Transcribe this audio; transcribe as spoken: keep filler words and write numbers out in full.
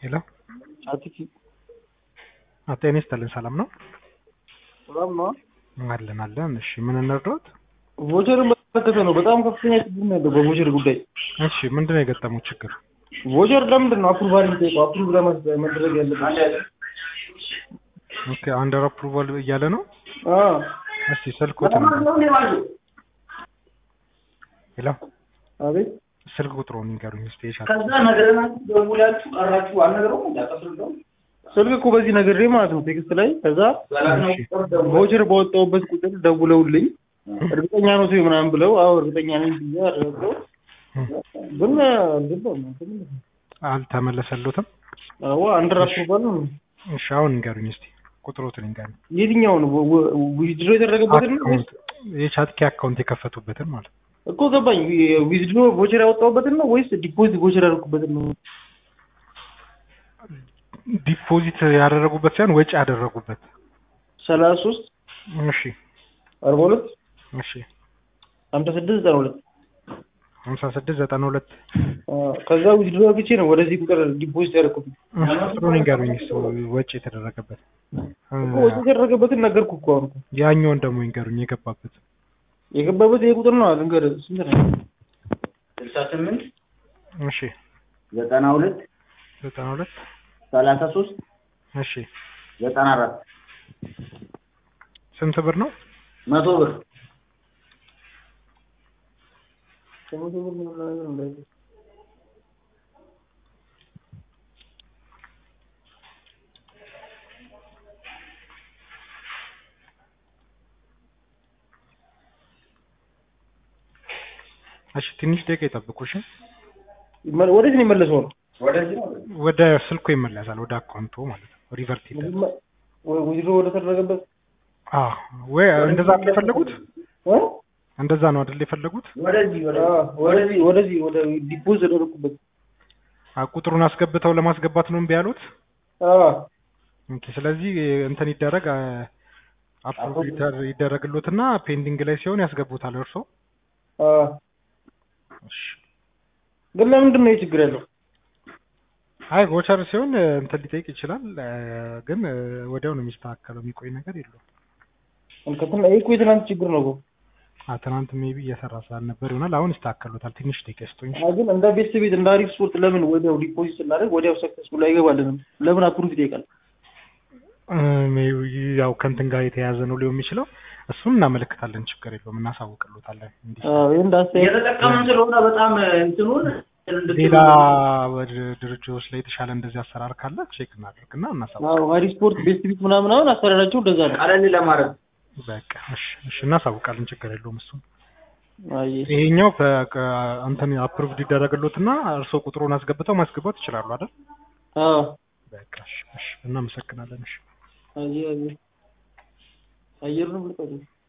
ሄሎ አትኪ አጤኔ ስተልን ሰላም ነው? ሰላም ነው አለን አለን። እሺ ምን እንርዳዎት? ቮቸርን በተከታተ ነው በጣም ከፍተኛ ችግር ነው ያለው በቮቸር ጉዳይ። እሺ ምንድነው የገጠመው ችግር? ቮቸር ለምንድን ነው አፕሩቫል የሚጠይቀው? አፕሩቭ ለማድረግ ያለበት ኦኬ አንደር አፕሩቫል እያለ ነው። አዎ እስቲ ስልኩት ነው። ሄሎ አቤት ስልክ ቁጥሩን ንገሩኝ እስቲ። እሺ ከዛ ነገርናችሁ ደውላችሁ ቀራችሁ አልነገረውም እንዳታስረዳው ስልክ እኮ በዚህ ነገር ማለት ነው ቴክስት ላይ ከዛ ቮቸር በወጣውበት ቁጥር ደውለውልኝ እርግጠኛ ነው ሲሆን ምናምን ብለው አዎ እርግጠኛ ነኝ ብዬ አረጋግጠው ግን እንደው አልተመለሰሉትም። አዎ አንደር አፕሩቫል ነው። እሺ አሁን ንገሩኝ እስቲ ቁጥሩን ንገሩኝ። የትኛው ነው ዊዝድሮ የተደረገበትን ነው? የቻትኪ አካውንት የከፈቱበትን ማለት እኮ ገባኝ። ዊዝድሮ ቮቸር ያወጣውበትን ነው ወይስ ዲፖዚት ቮቸር ያደረጉበትን ነው? ዲፖዚት ያደረጉበት ሳይሆን ወጪ ያደረጉበት ሰላሳ ሶስት እሺ አርባ ሁለት እሺ ሃምሳ ስድስት ዘጠና ሁለት ሃምሳ ስድስት ዘጠና ሁለት ከዛ ዊዝድሮ አግቼ ነው ወደዚህ ቁጥር ዲፖዚት ያደረኩት። ቁጥሩን ንገሩኝ እስቲ ወጪ የተደረገበት። ወጪ የተደረገበትን ነገርኩ እኮ አሁን። ያኛውን ደግሞ ንገሩኝ የገባበት የገባበት ይሄ ቁጥር ነው ልንገር ስንት ነው? ስልሳ ስምንት እሺ ዘጠና ሁለት ዘጠና ሁለት ሰላሳ ሶስት እሺ ዘጠና አራት ስንት ብር ነው? መቶ ብር መቶ ብር ነው ማለት ነው። እሺ ትንሽ ደቂቃ ይጠብቁ። እሺ ወዴት ነው የሚመለሰው? ወደዚህ ወደ ስልኩ ይመለሳል ወደ አካውንቱ ማለት ነው። ሪቨርት ይላል ወይ ዊዝድሮ ወደ ተደረገበት። አዎ ወይ እንደዛ ነው የፈለጉት? እ እንደዛ ነው አይደል የፈለጉት? ወደዚህ ወደዚህ ወደዚህ ወደ ዲፖዚት ያደረኩበት። አ ቁጥሩን አስገብተው ለማስገባት ነው እምቢ ያሉት? አዎ ኦኬ ስለዚህ እንትን ይደረግ አፕሩቭ ይደረግሎትና ፔንዲንግ ላይ ሲሆን ያስገቡታል እርሶ? አዎ እሺ ግን ለምንድን ነው ችግር ያለው? አይ ቮቸር ሲሆን እንትን ሊጠይቅ ይችላል ግን ወዲያው ነው የሚስተካከለው የሚቆይ ነገር የለውም። እንከተና እኮ የትናንት ችግር ነው እኮ አ ትናንት ሜቢ እየሰራ ስላልነበር ይሆናል አሁን ይስተካከሉታል። ትንሽ ደቂቃ ስቶኝ ግን እንደ ቤት ቤት እንደ አሪፍ ስፖርት ለምን ወዲያው ዲፖዚት እናደርግ ወዲያው ሰክሰስፉል አይገባልንም? ለምን አፕሩቭ ይጠይቃል? ሜቢ ያው ከእንትን ጋር የተያያዘ ነው ሊሆን የሚችለው። እሱን እናመለክታለን ችግር የለውም እናሳውቅሎታለን። እንዴ አዎ ይሄን ዳስ የተጠቀምን ስለሆነ በጣም እንትኑን ሌላ ድርጅቶች ላይ የተሻለ እንደዚህ አሰራር ካለ ቼክ እናደርግና እናሳውቅ። አዎ አሪፍ ስፖርት ቤት ቤት ምናምን አሁን አሰራራቸው እንደዛ ነው። ቀለል ለማድረግ በቃ እሺ እሺ እናሳውቃለን ችግር የለውም እሱ። አይ ይሄኛው እንትን አፕሩቭድ ይደረግሎትና እርሶ ቁጥሩን አስገብተው ማስገባት ይችላሉ አይደል? አዎ በቃ እሺ እሺ እናመሰግናለን። እሺ አይ አይ አየሩን ብለቀው